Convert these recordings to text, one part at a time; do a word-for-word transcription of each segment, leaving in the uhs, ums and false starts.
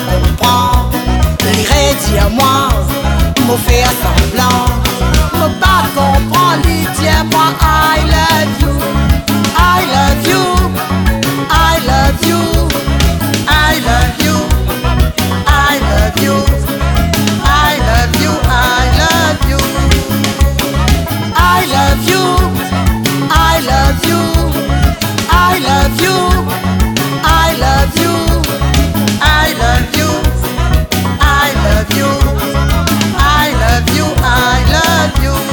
comprendre. L'irait dire moi, me faire semblant. Me pas comprendre, lui dire moi I love you, I love you, I love you, I love you, I love you, I love you, I love you, I love you, I love you, I love you, I love you, I love you, I love you, I love you, I love you.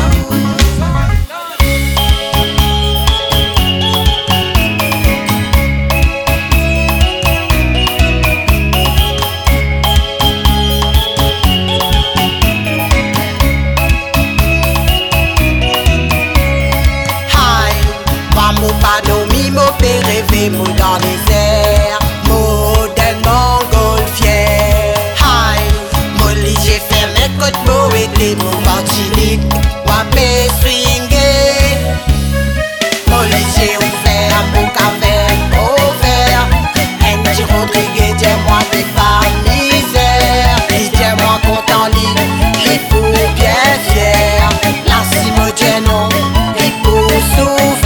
Mo pas dormi, mo fait rêver, mo dans les airs, mo d'un montgolfière. Hi, mo lit j'ai fait mes côtes, mo été, mo Martinique, wapé swingé. Mo lit j'ai ouvert, mo caverne ouvert. Angie Rodriguez, dis-moi t'es pas misère. Dis-moi content, lit, les fous bien fiers. La Simone non, les fous souvent.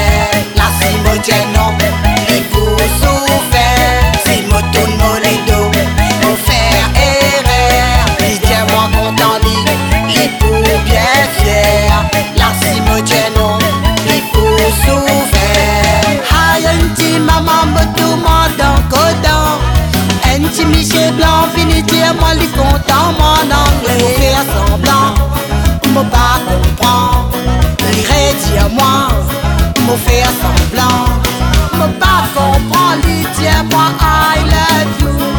Non, il faut souffrir. Si me tourne mon lido, mon faire erreur. Il tient moi content, il faut bien fier. La cime non, il faut souffrir. Aïe, un petit maman me tourmente en codant. Un petit Michel blanc finit dire moi les content mon anglais. Faire semblant, me pas comprendre. L'irait dire moi, me faire semblant. Me pas comprendre, lui dire moi I love you.